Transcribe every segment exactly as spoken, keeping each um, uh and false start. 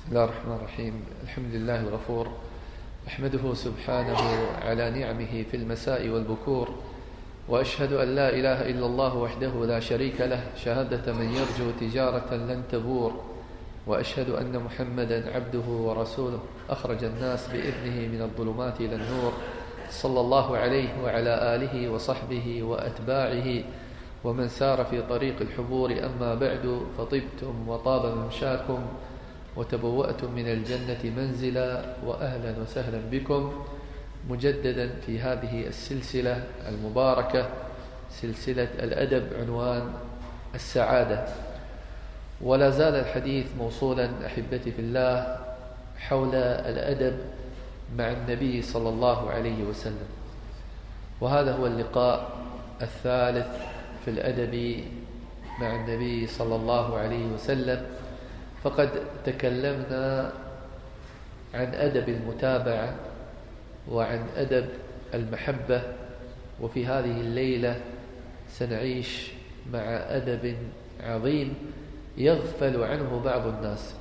بسم الله الرحمن الرحيم. الحمد لله الغفور، أحمده سبحانه على نعمه في المساء والبكور، وأشهد أن لا إله إلا الله وحده لا شريك له شهادة من يرجو تجارة لن تبور، وأشهد أن محمدا عبده ورسوله أخرج الناس بإذنه من الظلمات إلى النور، صلى الله عليه وعلى آله وصحبه وأتباعه ومن سار في طريق الحبور. أما بعد، فطبتم وطاب ممشاكم وتبوأتم من الجنة منزلا، وأهلا وسهلا بكم مجددا في هذه السلسلة المباركة، سلسلة الأدب، عنوان السعادة. ولا زال الحديث موصولا أحبتي في الله حول الأدب مع النبي صلى الله عليه وسلم، وهذا هو اللقاء الثالث في الأدب مع النبي صلى الله عليه وسلم. فقد تكلمنا عن أدب المتابعة وعن أدب المحبة، وفي هذه الليلة سنعيش مع أدب عظيم يغفل عنه بعض الناس.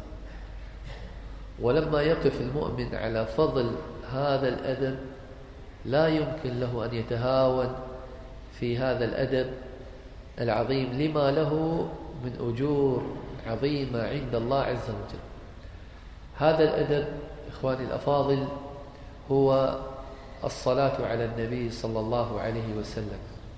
ولما يقف المؤمن على فضل هذا الأدب لا يمكن له أن يتهاون في هذا الأدب العظيم لما له من أجور عظيمة عند الله عز وجل. هذا الأدب إخواني الأفاضل هو الصلاة على النبي صلى الله عليه وسلم.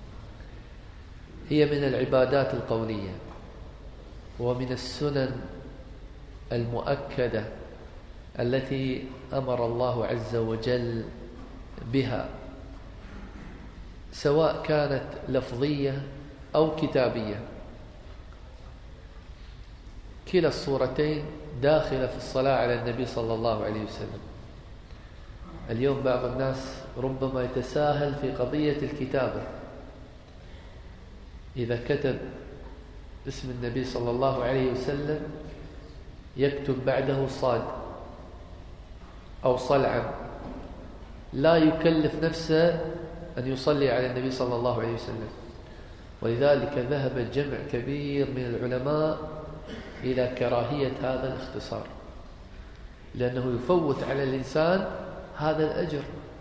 هي من العبادات القولية ومن السنن المؤكدة التي أمر الله عز وجل بها، سواء كانت لفظية أو كتابية. كلا الصورتين داخلة في الصلاة على النبي صلى الله عليه وسلم. اليوم بعض الناس ربما يتساهل في قضية الكتابة، إذا كتب اسم النبي صلى الله عليه وسلم يكتب بعده صاد أو صلعا، لا يكلف نفسه أن يصلي على النبي صلى الله عليه وسلم. ولذلك ذهب جمع كبير من العلماء إلى كراهية هذا الاختصار، لأنه يفوت على الإنسان هذا الأجر،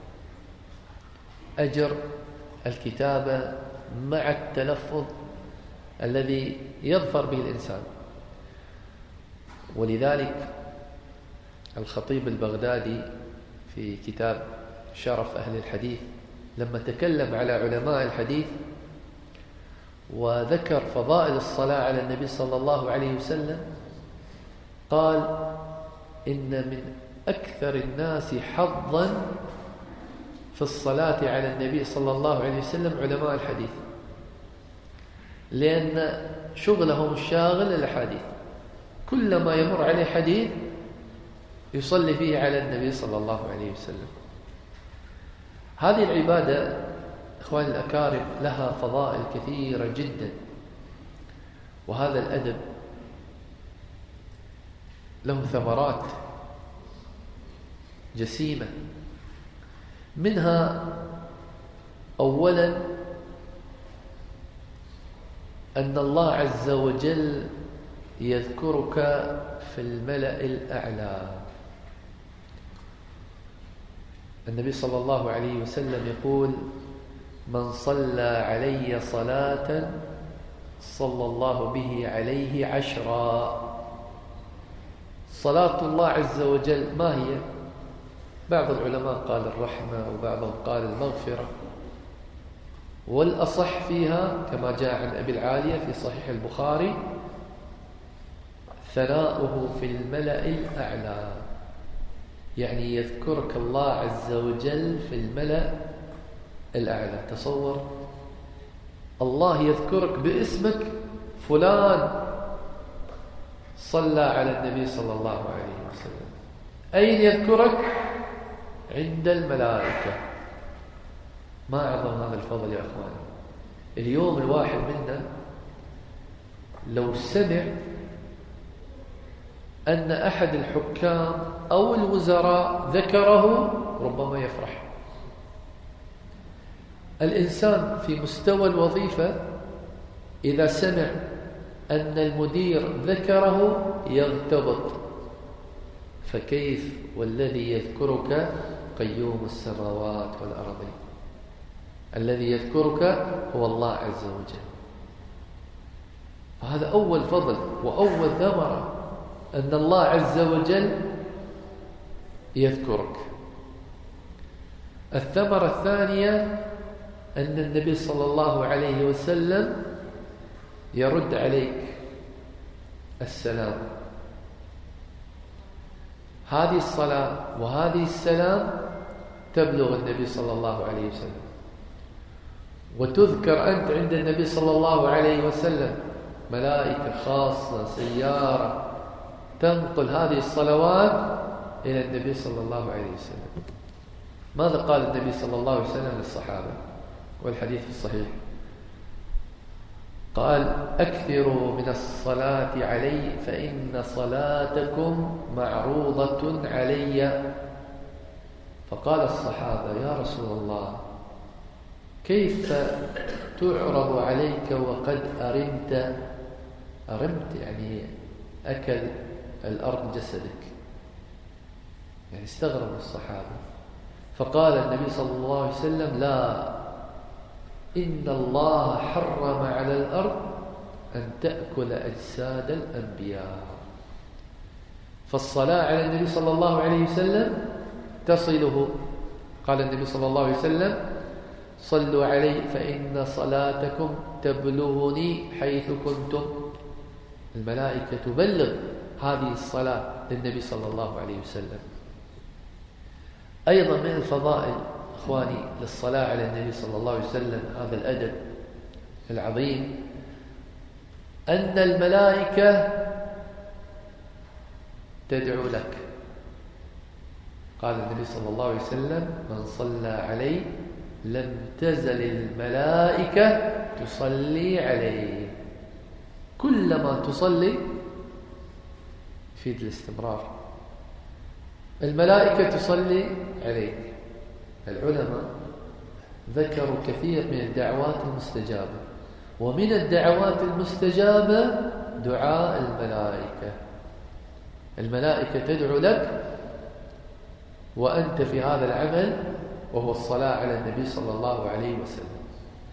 أجر الكتابة مع التلفظ الذي يظفر به الإنسان. ولذلك الخطيب البغدادي في كتاب شرف أهل الحديث لما تكلم على علماء الحديث وذكر فضائل الصلاة على النبي صلى الله عليه وسلم قال: إن من أكثر الناس حظا في الصلاة على النبي صلى الله عليه وسلم علماء الحديث، لأن شغلهم الشاغل الحديث، كلما يمر عليه حديث يصلي فيه على النبي صلى الله عليه وسلم. هذه العبادة إخواني الأكارم لها فضائل كثيرة جدا، وهذا الأدب له ثمرات جسيمة. منها أولا أن الله عز وجل يذكرك في الملأ الأعلى. النبي صلى الله عليه وسلم يقول: من صلى علي صلاة صلى الله به عليه عشرا. صلاة الله عز وجل ما هي؟ بعض العلماء قال الرحمة، وبعضهم قال المغفرة، والأصح فيها كما جاء عن أبي العالية في صحيح البخاري ثناؤه في الملأ الأعلى، يعني يذكرك الله عز وجل في الملأ الأعلى. تصور الله يذكرك باسمك: فلان صلى على النبي صلى الله عليه وسلم. أين يذكرك؟ عند الملائكة. ما أعظم هذا الفضل يا أخواني. اليوم الواحد منا لو سمع أن أحد الحكام أو الوزراء ذكره ربما يفرح. الإنسان في مستوى الوظيفة إذا سمع أن المدير ذكره يغتبط، فكيف والذي يذكرك قيوم السماوات والأرض. الذي يذكرك هو الله عز وجل. فهذا أول فضل وأول ثمرة، أن الله عز وجل يذكرك. الثمرة الثانية أن النبي صلى الله عليه وسلم يرد عليك السلام. هذه الصلاة وهذه السلام تبلغ النبي صلى الله عليه وسلم، وتذكر أنت عند النبي صلى الله عليه وسلم. ملائكة خاصة سيارة تنقل هذه الصلوات إلى النبي صلى الله عليه وسلم. ماذا قال النبي صلى الله عليه وسلم للصحابة والحديث في الصحيح؟ قال: أكثروا من الصلاة علي فإن صلاتكم معروضة علي. فقال الصحابة: يا رسول الله، كيف تعرض عليك وقد أرمت؟ أرمت يعني أكل الأرض جسدك، يعني استغرب الصحابة. فقال النبي صلى الله عليه وسلم: لا، إن الله حرم على الأرض أن تأكل أجساد الأنبياء. فالصلاة على النبي صلى الله عليه وسلم تصله. قال النبي صلى الله عليه وسلم: صلوا علي فإن صلاتكم تبلغني حيث كنتم. الملائكة تبلغ هذه الصلاة للنبي صلى الله عليه وسلم. أيضا من الفضائل إخواني للصلاة على النبي صلى الله عليه وسلم، هذا الأدب العظيم، أن الملائكة تدعو لك. قال النبي صلى الله عليه وسلم: من صلى علي لم تزل الملائكة تصلي عليه. كلما تصلي يفيد الاستمرار، الملائكة تصلي عليك. العلماء ذكروا كثير من الدعوات المستجابة، ومن الدعوات المستجابة دعاء الملائكة. الملائكة تدعو لك وأنت في هذا العمل، وهو الصلاة على النبي صلى الله عليه وسلم.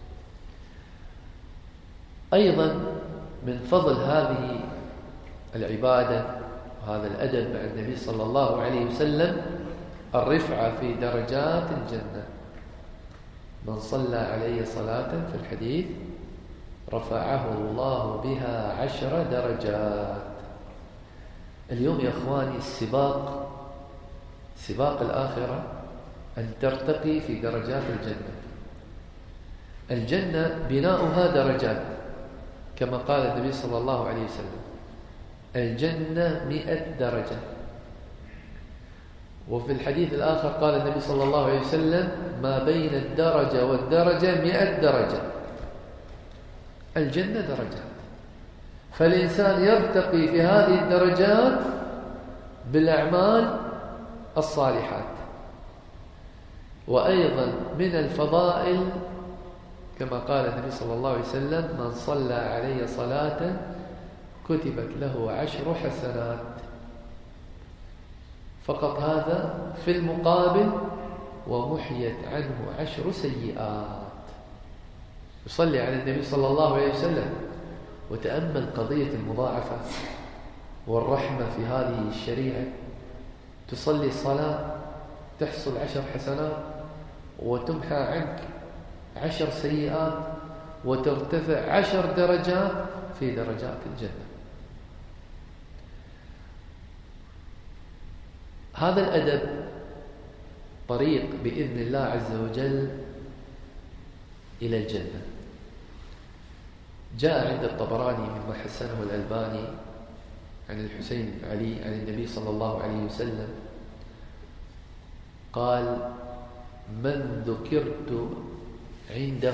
أيضا من فضل هذه العبادة وهذا الأدب مع النبي صلى الله عليه وسلم الرفعة في درجات الجنة. من صلى علي صلاة في الحديث رفعه الله بها عشر درجات. اليوم يا أخواني السباق سباق الآخرة أن ترتقي في درجات الجنة. الجنة بناؤها درجات، كما قال النبي صلى الله عليه وسلم: الجنة مئة درجة. وفي الحديث الآخر قال النبي صلى الله عليه وسلم: ما بين الدرجة والدرجة مئة درجة. الجنة درجات، فالإنسان يرتقي في هذه الدرجات بالأعمال الصالحات. وأيضا من الفضائل كما قال النبي صلى الله عليه وسلم: من صلى علي صلاة كتبت له عشر حسنات. فقط هذا في المقابل ومحيت عنه عشر سيئات. يصلي على النبي صلى الله عليه وسلم وتأمل قضية المضاعفة والرحمة في هذه الشريعة. تصلي صلاة تحصل عشر حسنات وتمحى عنك عشر سيئات وترتفع عشر درجات في درجات الجنة. هذا الأدب طريق بإذن الله عز وجل إلى الجنة. جاء عند الطبراني مما حسنه الألباني عن الحسين بن علي عن النبي صلى الله عليه وسلم قال: من ذكرت عنده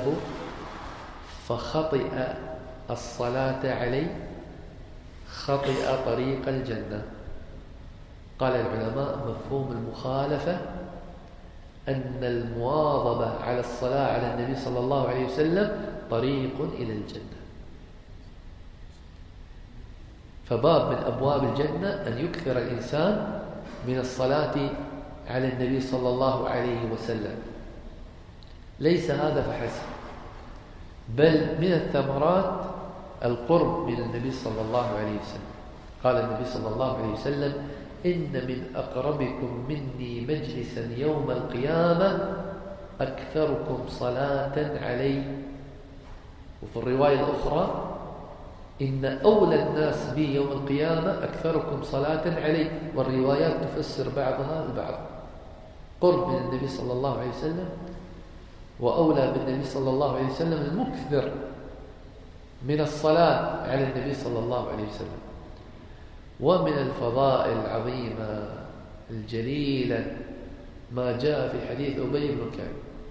فخطئ الصلاة علي خطئ طريق الجنة. قال العلماء: مفهوم المخالفة أن المواظبة على الصلاة على النبي صلى الله عليه وسلم طريق إلى الجنة. فباب من أبواب الجنة أن يكثر الإنسان من الصلاة على النبي صلى الله عليه وسلم. ليس هذا فحسب، بل من الثمرات القرب من النبي صلى الله عليه وسلم. قال النبي صلى الله عليه وسلم: إن من أقربكم مني مجلسا يوم القيامة أكثركم صلاة علي. وفي الرواية الأخرى: إن أولى الناس بي يوم القيامة أكثركم صلاة علي. والروايات تفسر بعضها البعض. قرب من النبي صلى الله عليه وسلم، وأولى بالنبي صلى الله عليه وسلم المكثر من الصلاة على النبي صلى الله عليه وسلم. ومن الفضائل العظيمة الجليلة ما جاء في حديث أبي بن كعب،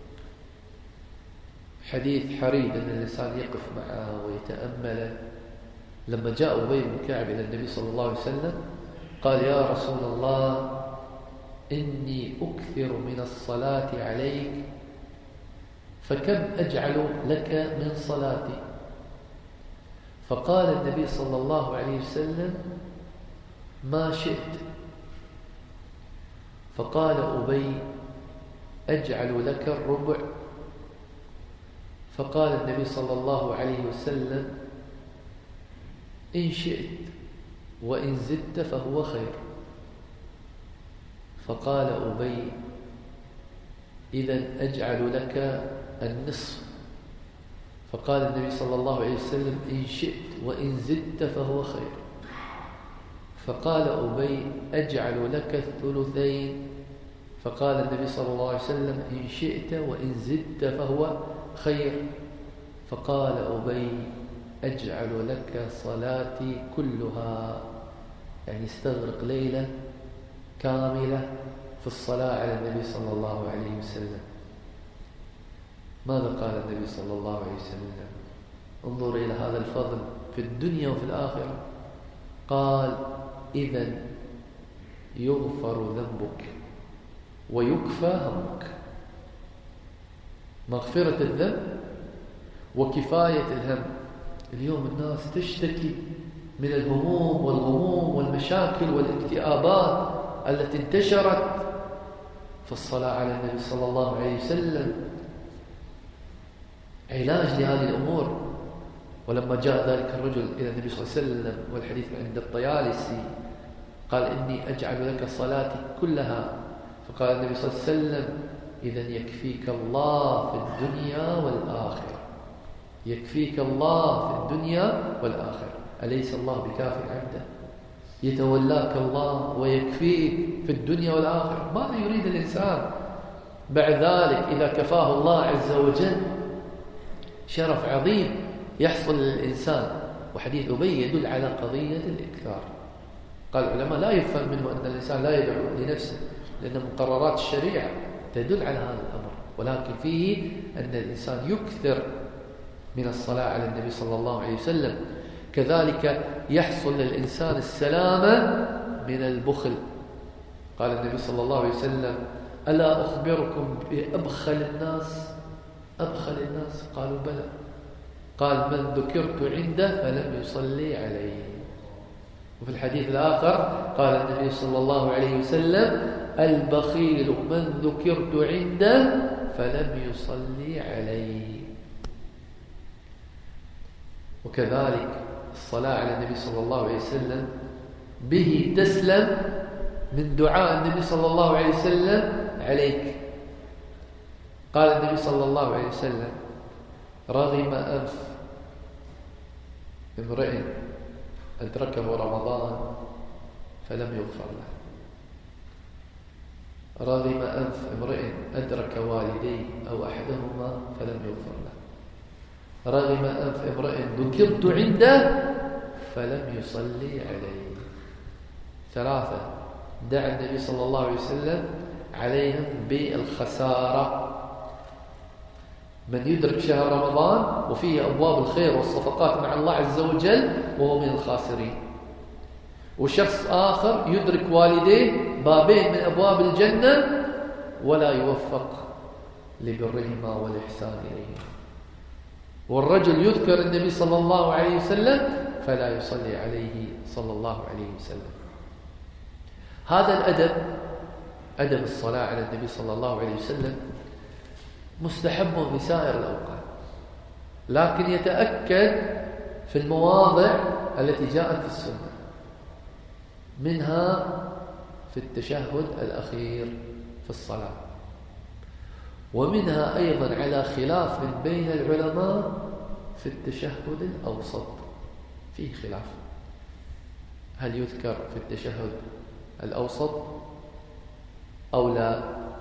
حديث حريد أن الإنسان يقف معه ويتأمله. لما جاء أبي بن كعب إلى النبي صلى الله عليه وسلم قال: يا رسول الله، إني أكثر من الصلاة عليك، فكم أجعل لك من صلاتي؟ فقال النبي صلى الله عليه وسلم: ما شئت. فقال أبي: أجعل لك الربع. فقال النبي صلى الله عليه وسلم: إن شئت وإن زدت فهو خير. فقال أبي: إذن أجعل لك النصف. فقال النبي صلى الله عليه وسلم: إن شئت وإن زدت فهو خير. فقال أبي: أجعل لك الثلثين. فقال النبي صلى الله عليه وسلم: إن شئت وإن زدت فهو خير. فقال أبي: أجعل لك صلاتي كلها، يعني استغرق ليلة كاملة في الصلاة على النبي صلى الله عليه وسلم. ماذا قال النبي صلى الله عليه وسلم؟ انظر إلى هذا الفضل في الدنيا وفي الآخرة. قال: إذن يغفر ذنبك ويكفى همك. مغفرة الذنب وكفاية الهم. اليوم الناس تشتكي من الهموم والغموم والمشاكل والاكتئابات التي انتشرت. فالصلاة على النبي صلى الله عليه وسلم علاج لهذه الأمور. ولما جاء ذلك الرجل إلى النبي صلى الله عليه وسلم والحديث عند الطيالسي قال: إني أجعل لك صلاتي كلها. فقال النبي صلى الله عليه وسلم: إذن يكفيك الله في الدنيا والآخرة. يكفيك الله في الدنيا والآخرة. أليس الله بكاف عبده؟ يتولاك الله ويكفيك في الدنيا والآخرة. ماذا يريد الإنسان بعد ذلك إذا كفاه الله عز وجل؟ شرف عظيم يحصل للإنسان. وحديث أبي يدل على قضية الإكثار. قال العلماء: لا يفهم منه أن الإنسان لا يدعو لنفسه، لأن مقررات الشريعة تدل على هذا الأمر، ولكن فيه أن الإنسان يكثر من الصلاة على النبي صلى الله عليه وسلم. كذلك يحصل للإنسان السلامة من البخل. قال النبي صلى الله عليه وسلم: ألا أخبركم بأبخل الناس؟ أبخل الناس؟ قالوا: بلى. قال: من ذكرت عنده فلم يصلي عليه. وفي الحديث الآخر قال النبي صلى الله عليه وسلم: البخيل من ذكرت عنده فلم يصلي عليه. وكذلك الصلاة على النبي صلى الله عليه وسلم به تسلم من دعاء النبي صلى الله عليه وسلم عليك. قال النبي صلى الله عليه وسلم: رغم أنف امرئ أدركه رمضان فلم يغفر له. رغم أنف امرئ أدرك والديه أو أحدهما فلم يغفر له. رغم أنف امرئ ذكرت عنده فلم يصلي عليه. ثلاثة دعا النبي صلى الله عليه وسلم عليهم بالخسارة. من يدرك شهر رمضان وفيه أبواب الخير والصفقات مع الله عز وجل وهو من الخاسرين. وشخص آخر يدرك والديه بابين من أبواب الجنة ولا يوفق لبرهما والإحسان إليهما. والرجل يذكر النبي صلى الله عليه وسلم فلا يصلي عليه صلى الله عليه وسلم. هذا الأدب، أدب الصلاة على النبي صلى الله عليه وسلم، مستحب في سائر الأوقات، لكن يتأكد في المواضع التي جاءت في السنة، منها في التشهد الأخير في الصلاة، ومنها أيضا على خلاف من بين العلماء في التشهد الأوسط، فيه خلاف، هل يذكر في التشهد الأوسط أو لا.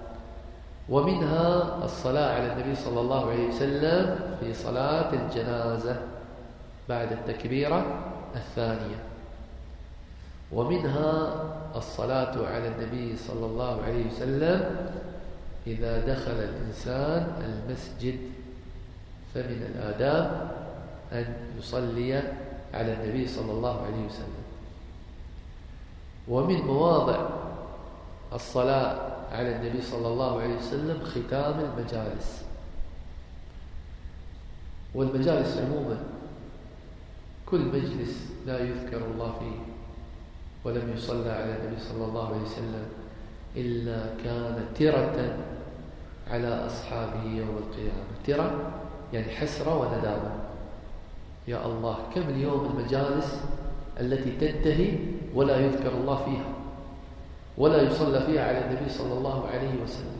ومنها الصلاة على النبي صلى الله عليه وسلم في صلاة الجنازة بعد التكبيرة الثانية، ومنها الصلاة على النبي صلى الله عليه وسلم إذا دخل الإنسان المسجد، فمن الآداب أن يصلي على النبي صلى الله عليه وسلم. ومن مواضع الصلاة على النبي صلى الله عليه وسلم ختام المجالس، والمجالس عموما كل مجلس لا يذكر الله فيه ولم يصلى على النبي صلى الله عليه وسلم إلا كان ترة على أصحابه يوم القيامة. ترة يعني حسرة وندامة، يا الله كم اليوم المجالس التي تنتهي ولا يذكر الله فيها ولا يصلى فيها على النبي صلى الله عليه وسلم.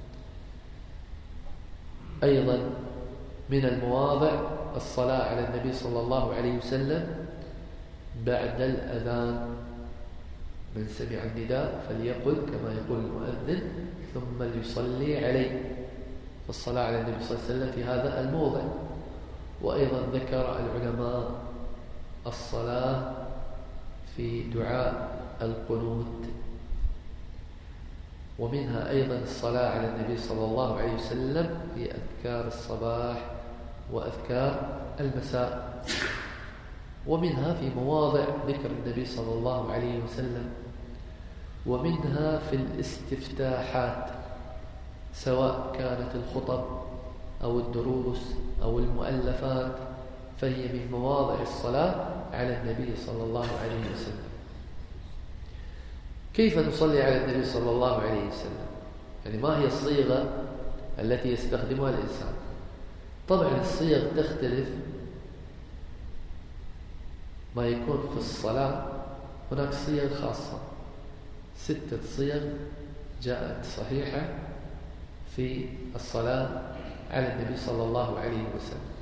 أيضا من المواضع الصلاة على النبي صلى الله عليه وسلم بعد الأذان، من سمع النداء فليقل كما يقول المؤذن ثم ليصلي عليه، فالصلاة على النبي صلى الله عليه وسلم في هذا الموضع. وأيضا ذكر العلماء الصلاة في دعاء القنوت، ومنها أيضا الصلاة على النبي صلى الله عليه وسلم في أذكار الصباح وأذكار المساء، ومنها في مواضع ذكر النبي صلى الله عليه وسلم، ومنها في الاستفتاحات سواء كانت الخطب أو الدروس أو المؤلفات، فهي من مواضع الصلاة على النبي صلى الله عليه وسلم. كيف نصلي على النبي صلى الله عليه وسلم؟ يعني ما هي الصيغة التي يستخدمها الإنسان؟ طبعا الصيغ تختلف، ما يكون في الصلاة هناك صيغ خاصة، ستة صيغ جاءت صحيحة في الصلاة على النبي صلى الله عليه وسلم،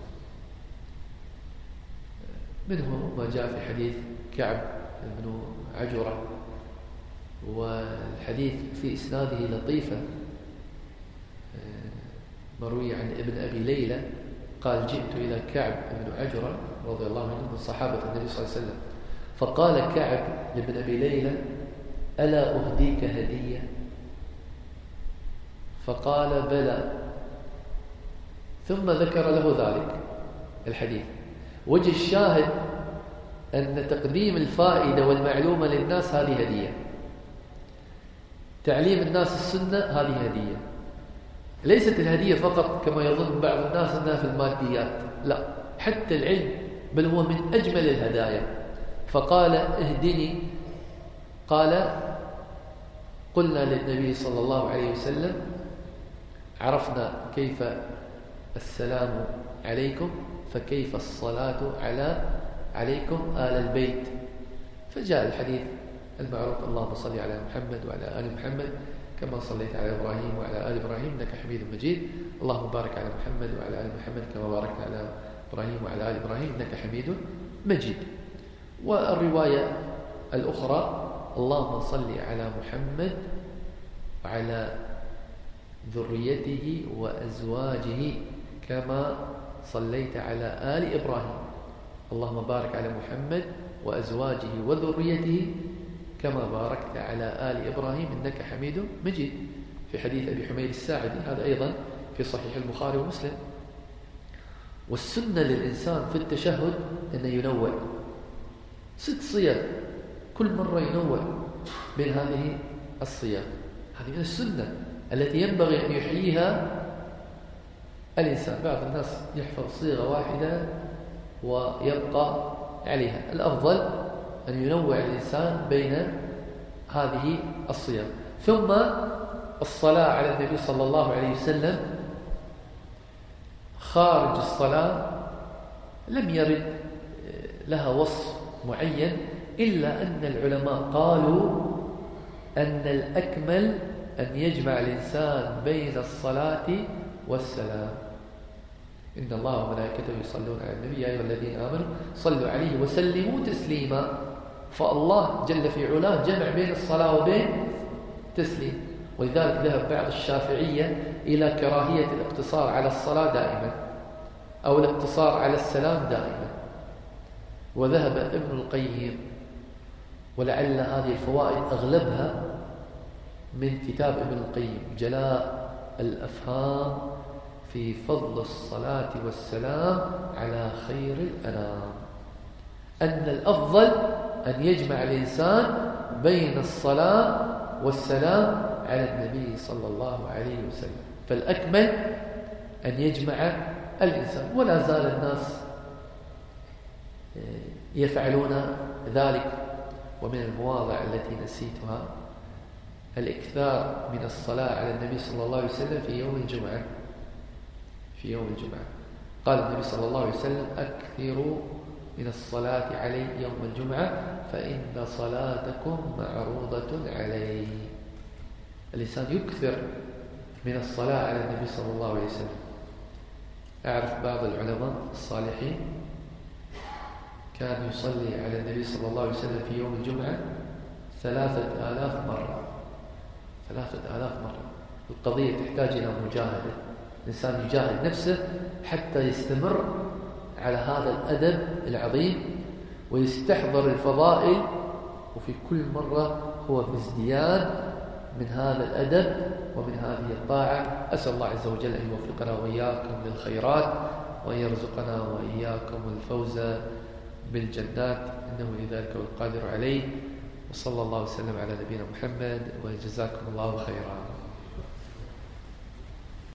منه ما جاء في حديث كعب بن عجرة، والحديث في إسناده لطيفة مروي عن ابن أبي ليلى قال جئت إلى كعب بن عجرة رضي الله عنه من صحابة النبي صلى الله عليه وسلم، فقال كعب لابن أبي ليلى ألا أهديك هدية؟ فقال بلى، ثم ذكر له ذلك الحديث. وجه الشاهد أن تقديم الفائدة والمعلومة للناس هذه هدية، تعليم الناس السنة هذه هدية، ليست الهدية فقط كما يظن بعض الناس أنها في الماديات، لا، حتى العلم بل هو من أجمل الهدايا. فقال اهدني، قال قلنا للنبي صلى الله عليه وسلم عرفنا كيف السلام عليكم فكيف الصلاة على عليكم آل البيت، فجاء الحديث المعروف اللهم صل على محمد وعلى آل محمد كما صليت على إبراهيم وعلى آل إبراهيم إنك حميد مجيد، اللهم بارك على محمد وعلى آل محمد كما باركت على إبراهيم وعلى آل إبراهيم إنك حميد مجيد. والرواية الأخرى اللهم صل على محمد وعلى ذريته وأزواجه كما صليت على آل إبراهيم، اللهم بارك على محمد وأزواجه وذريته كما باركت على آل إبراهيم إنك حميد مجيد، في حديث أبي حميد الساعدي، هذا أيضا في صحيح البخاري ومسلم. والسنة للإنسان في التشهد أنه ينوع، ست صيغ كل مرة ينوع بين هذه الصيغ، هذه من السنة التي ينبغي أن يحييها الإنسان. بعض الناس يحفظ صيغة واحدة ويبقى عليها، الأفضل أن ينوع الإنسان بين هذه الصيغ. ثم الصلاة على النبي صلى الله عليه وسلم خارج الصلاة لم يرد لها وصف معين، إلا أن العلماء قالوا أن الأكمل أن يجمع الإنسان بين الصلاة والسلام. إن الله وملائكته يصلون على النبي يا أيها الذين آمنوا صلوا عليه وسلموا تسليما. فالله جل في علاه جمع بين الصلاة وبين تسليم. ولذلك ذهب بعض الشافعية إلى كراهية الاقتصار على الصلاة دائما أو الاقتصار على السلام دائما. وذهب ابن القيم، ولعل هذه الفوائد أغلبها من كتاب ابن القيم جلاء الأفهام في فضل الصلاة والسلام على خير الأنام، أن الأفضل أن يجمع الإنسان بين الصلاة والسلام على النبي صلى الله عليه وسلم. فالأكمل أن يجمع الإنسان، ولا زال الناس يفعلون ذلك. ومن المواضع التي نسيتها الإكثار من الصلاة على النبي صلى الله عليه وسلم في يوم الجمعة. في يوم الجمعة قال النبي صلى الله عليه وسلم: أكثروا من الصلاة علي يوم الجمعة فإن صلاتكم معروضة علي. الإنسان يكثر من الصلاة على النبي صلى الله عليه وسلم. أعرف بعض العلماء الصالحين كان يصلي على النبي صلى الله عليه وسلم في يوم الجمعة ثلاثة آلاف مرة. ثلاثة آلاف مرة. القضية تحتاج إلى مجاهدة، الإنسان يجاهد نفسه حتى يستمر على هذا الأدب العظيم ويستحضر الفضائل، وفي كل مرة هو في ازدياد من هذا الأدب ومن هذه الطاعة. أسأل الله عز وجل أن يوفقنا وإياكم للخيرات وأن يرزقنا وإياكم الفوز بالجنات، إنه لذلك القادر عليه. وصلى الله وسلم على نبينا محمد، وجزاكم الله خيرا.